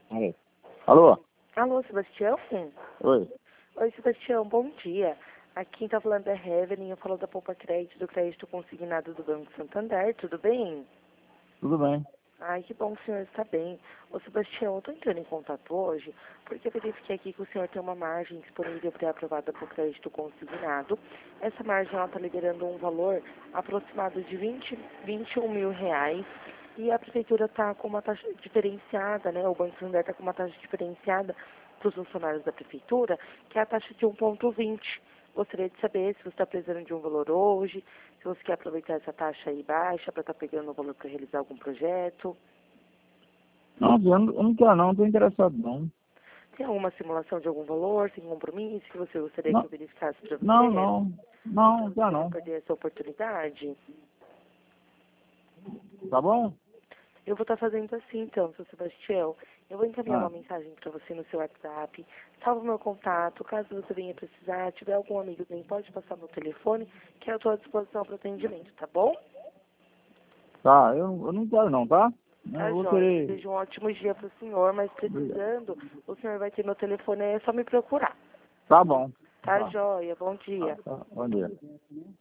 Alô? Alô? Alô, Sebastião? Oi. Oi, Sebastião, bom dia. Aqui quem tá falando é Evelyn, eu falo da Poupa Crédito, do crédito consignado do Banco Santander, tudo bem? Tudo bem? Ai, que bom que o senhor está bem. Ô, Sebastião, eu tô entrando em contato hoje porque eu verifiquei aqui que o senhor tem uma margem disponível pré-aprovada por crédito consignado. Essa margem, ela tá liberando um valor aproximado de 21 mil reais. E a prefeitura está com uma taxa diferenciada, né? O Banco Santander está com uma taxa diferenciada para os funcionários da prefeitura, que é a taxa de 1,20. Gostaria de saber se você está precisando de um valor hoje, se você quer aproveitar essa taxa aí baixa para estar pegando o valor para realizar algum projeto. Não, eu não quero não, estou interessado não. Tem alguma simulação de algum valor, sem compromisso, que você gostaria que Não, eu verificasse para não, você? não, não Para quero você não não. perder essa oportunidade? Tá bom? Eu vou estar fazendo assim, então, seu Sebastião. Eu vou encaminhar uma Ah, mensagem para você no seu WhatsApp. Salva o meu contato. Caso você venha precisar, tiver algum amigo que pode passar meu telefone, que eu estou à disposição para atendimento, tá bom? tá, eu não quero não, tá? Eu Tá, vou joia. querer... Desejo um ótimo dia para o senhor, mas precisando, o senhor vai ter meu telefone aí, é só me procurar. Tá bom. Tá, Tá, joia. Bom dia. tá. Bom dia.